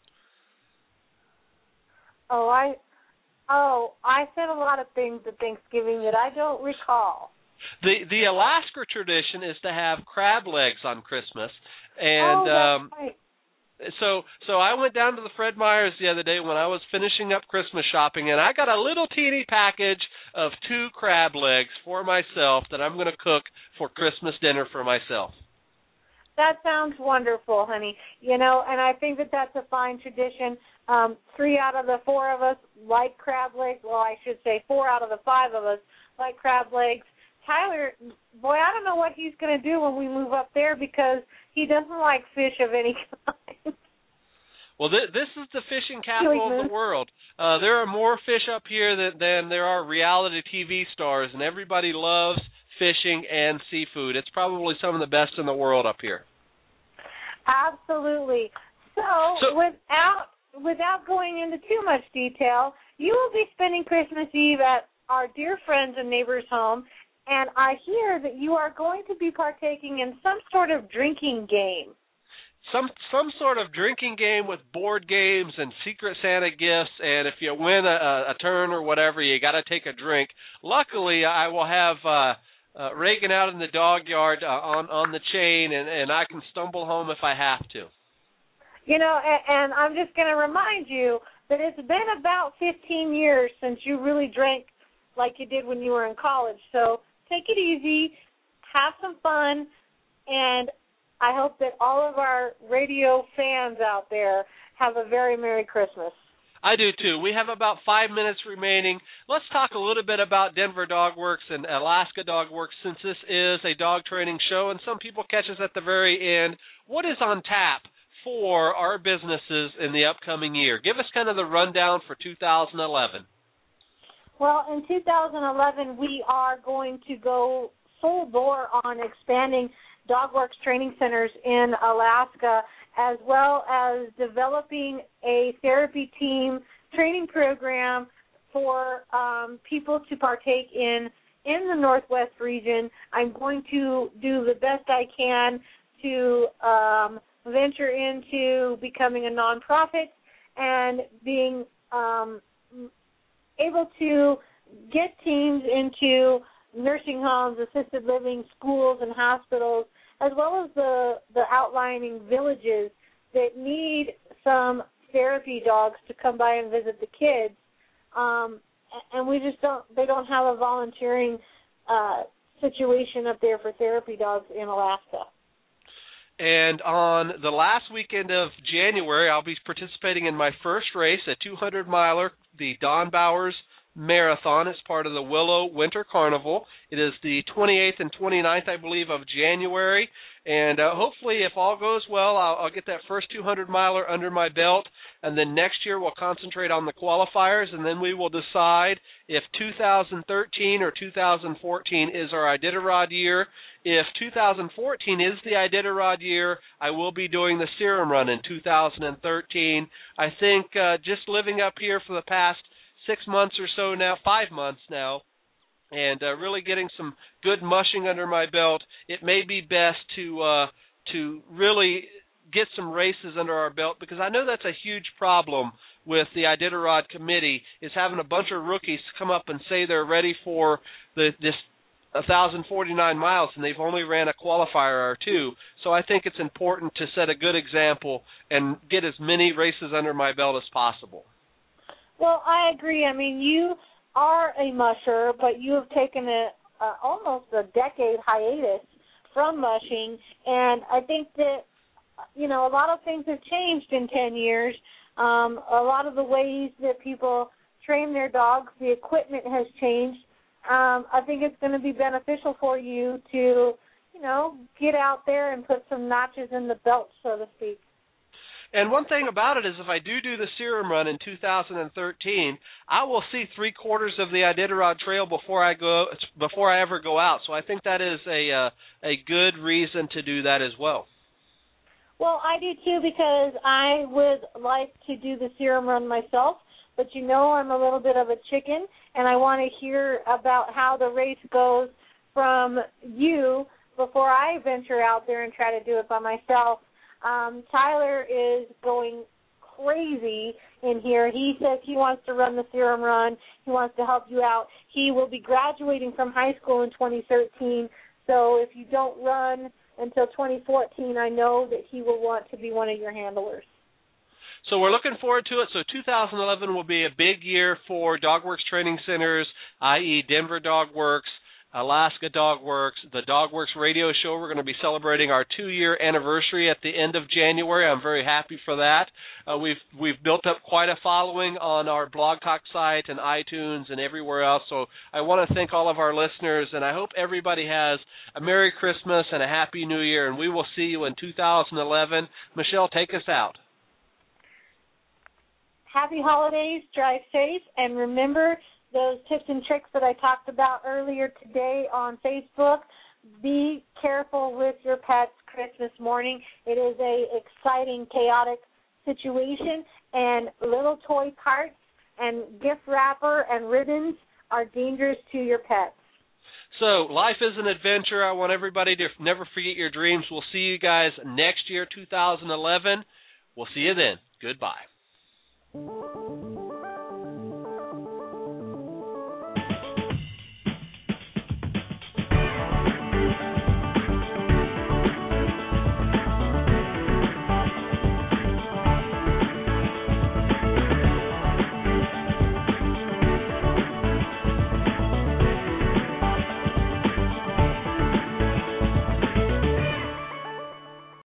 Oh, I oh, I said a lot of things at Thanksgiving that I don't recall. The the Alaska tradition is to have crab legs on Christmas, and oh, um, that's right. so so I went down to the Fred Meyer's the other day when I was finishing up Christmas shopping, and I got a little teeny package of two crab legs for myself that I'm going to cook for Christmas dinner for myself. That sounds wonderful, honey. You know, and I think that that's a fine tradition. Um, three out of the four of us like crab legs. Well, I should say four out of the five of us like crab legs. Tyler, boy, I don't know what he's going to do when we move up there because he doesn't like fish of any kind. Well, th- this is the fishing capital of the world. Uh, there are more fish up here than, than there are reality T V stars, and everybody loves fishing and seafood. It's probably some of the best in the world up here. Absolutely. So, so without without going into too much detail, you will be spending Christmas Eve at our dear friends and neighbors' home, and I hear that you are going to be partaking in some sort of drinking game. Some some sort of drinking game with board games and Secret Santa gifts, and if you win a, a turn or whatever, you got to take a drink. Luckily, I will have uh, uh, Reagan out in the dog yard uh, on on the chain, and, and I can stumble home if I have to. You know, and, and I'm just going to remind you that it's been about fifteen years since you really drank like you did when you were in college. So take it easy, have some fun, and I hope that all of our radio fans out there have a very Merry Christmas. I do, too. We have about five minutes remaining. Let's talk a little bit about Denver Dog Works and Alaska Dog Works, since this is a dog training show, and some people catch us at the very end. What is on tap for our businesses in the upcoming year? Give us kind of the rundown for two thousand eleven. Well, in two thousand eleven, we are going to go full bore on expanding DogWorks training centers in Alaska, as well as developing a therapy team training program for um, people to partake in in the Northwest region. I'm going to do the best I can to um, venture into becoming a nonprofit and being um, able to get teams into nursing homes, assisted living, schools, and hospitals, as well as the, the outlying villages that need some therapy dogs to come by and visit the kids. Um, and we just don't, they don't have a volunteering uh, situation up there for therapy dogs in Alaska. And on the last weekend of January, I'll be participating in my first race, a two hundred miler, the Don Bowers Marathon. It's part of the Willow Winter Carnival. It is the twenty-eighth and twenty-ninth, I believe, of January. And uh, hopefully, if all goes well, I'll, I'll get that first two hundred miler under my belt. And then next year, we'll concentrate on the qualifiers, and then we will decide if two thousand thirteen or two thousand fourteen is our Iditarod year. If two thousand fourteen is the Iditarod year, I will be doing the Serum Run in two thousand thirteen. I think uh, just living up here for the past six months or so now, five months now, and uh, really getting some good mushing under my belt, it may be best to uh, to really get some races under our belt, because I know that's a huge problem with the Iditarod committee, is having a bunch of rookies come up and say they're ready for the, this one thousand forty-nine miles, and they've only ran a qualifier or two. So I think it's important to set a good example and get as many races under my belt as possible. Well, I agree. I mean, you are a musher, but you have taken a, a almost a decade hiatus from mushing, and I think that, you know, a lot of things have changed in ten years. Um, a lot of the ways that people train their dogs, the equipment has changed. Um, I think it's going to be beneficial for you to, you know, get out there and put some notches in the belt, so to speak. And one thing about it is, if I do do the serum run in two thousand thirteen, I will see three quarters of the Iditarod Trail before I go before I ever go out. So I think that is a uh, a good reason to do that as well. Well, I do too, because I would like to do the serum run myself, but you know I'm a little bit of a chicken, and I want to hear about how the race goes from you before I venture out there and try to do it by myself. Um, Tyler is going crazy in here. He says he wants to run the serum run. He wants to help you out. He will be graduating from high school in twenty thirteen, so if you don't run until twenty fourteen, I know that he will want to be one of your handlers. So we're looking forward to it. So two thousand eleven will be a big year for DogWorks training centers, that is. Denver DogWorks, Alaska DogWorks, the DogWorks radio show. We're going to be celebrating our two-year anniversary at the end of January. I'm very happy for that. Uh, we've we've built up quite a following on our Blog Talk site and iTunes and everywhere else. So I want to thank all of our listeners, and I hope everybody has a Merry Christmas and a Happy New Year, and we will see you in two thousand eleven. Michelle, take us out. Happy holidays, drive safe, and remember those tips and tricks that I talked about earlier today on Facebook. Be careful with your pets Christmas morning. It is a exciting, chaotic situation, and little toy carts and gift wrapper and ribbons are dangerous to your pets. So life is an adventure. I want everybody to never forget your dreams. We'll see you guys next year, two thousand eleven. We'll see you then. Goodbye.